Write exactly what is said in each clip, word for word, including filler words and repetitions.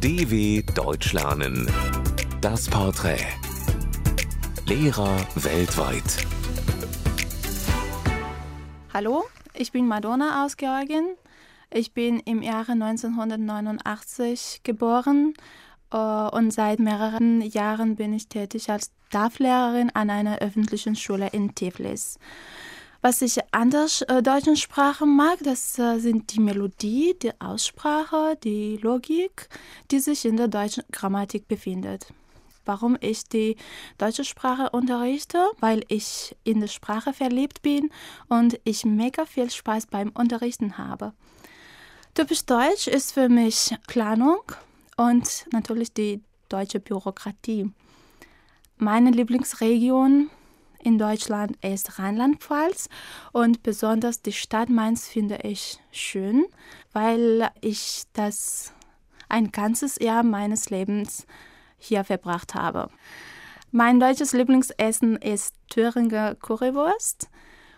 D W Deutsch lernen. Das Porträt. Lehrer weltweit. Hallo, ich bin Madonna aus Georgien. Ich bin im Jahre neunzehnhundertneunundachtzig geboren äh, und seit mehreren Jahren bin ich tätig als D A F-Lehrerin an einer öffentlichen Schule in Tiflis. Was ich an der äh, deutschen Sprache mag, das äh, sind die Melodie, die Aussprache, die Logik, die sich in der deutschen Grammatik befindet. Warum ich die deutsche Sprache unterrichte? Weil ich in der Sprache verliebt bin und ich mega viel Spaß beim Unterrichten habe. Typisch deutsch ist für mich Planung und natürlich die deutsche Bürokratie. Meine Lieblingsregion in Deutschland ist Rheinland-Pfalz und besonders die Stadt Mainz finde ich schön, weil ich das ein ganzes Jahr meines Lebens hier verbracht habe. Mein deutsches Lieblingsessen ist Thüringer Currywurst.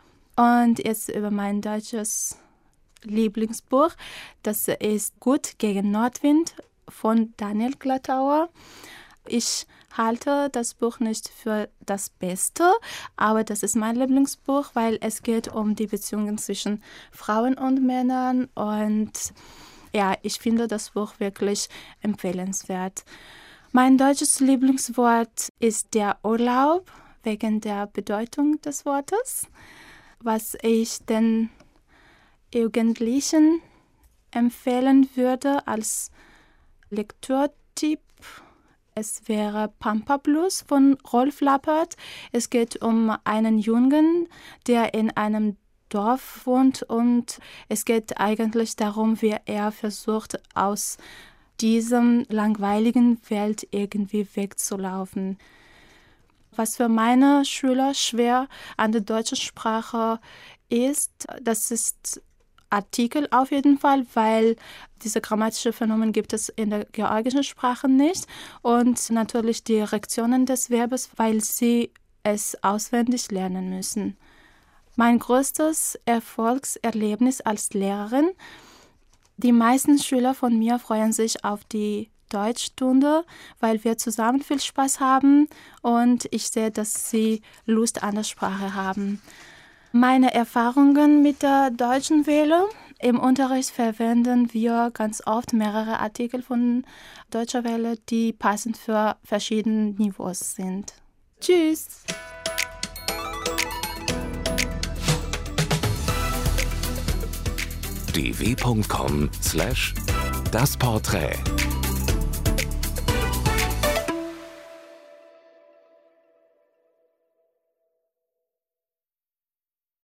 Und jetzt über mein deutsches Lieblingsbuch. Das ist Gut gegen Nordwind von Daniel Glattauer. Ich halte das Buch nicht für das Beste, aber das ist mein Lieblingsbuch, weil es geht um die Beziehungen zwischen Frauen und Männern. Und ja, ich finde das Buch wirklich empfehlenswert. Mein deutsches Lieblingswort ist der Urlaub, wegen der Bedeutung des Wortes. Was ich den Jugendlichen empfehlen würde als Lektürtipp, es wäre Pampa Blues von Rolf Lappert. Es geht um einen Jungen, der in einem Dorf wohnt und es geht eigentlich darum, wie er versucht, aus diesem langweiligen Welt irgendwie wegzulaufen. Was für meine Schüler schwer an der deutschen Sprache ist, das ist Artikel auf jeden Fall, weil diese grammatische Phänomen gibt es in der georgischen Sprache nicht und natürlich die Reaktionen des Verbes, weil sie es auswendig lernen müssen. Mein größtes Erfolgserlebnis als Lehrerin: Die meisten Schüler von mir freuen sich auf die Deutschstunde, weil wir zusammen viel Spaß haben und ich sehe, dass sie Lust an der Sprache haben. Meine Erfahrungen mit der Deutschen Welle: Im Unterricht verwenden wir ganz oft mehrere Artikel von Deutscher Welle, die passend für verschiedene Niveaus sind. Tschüss! d w punkt com slash das Porträt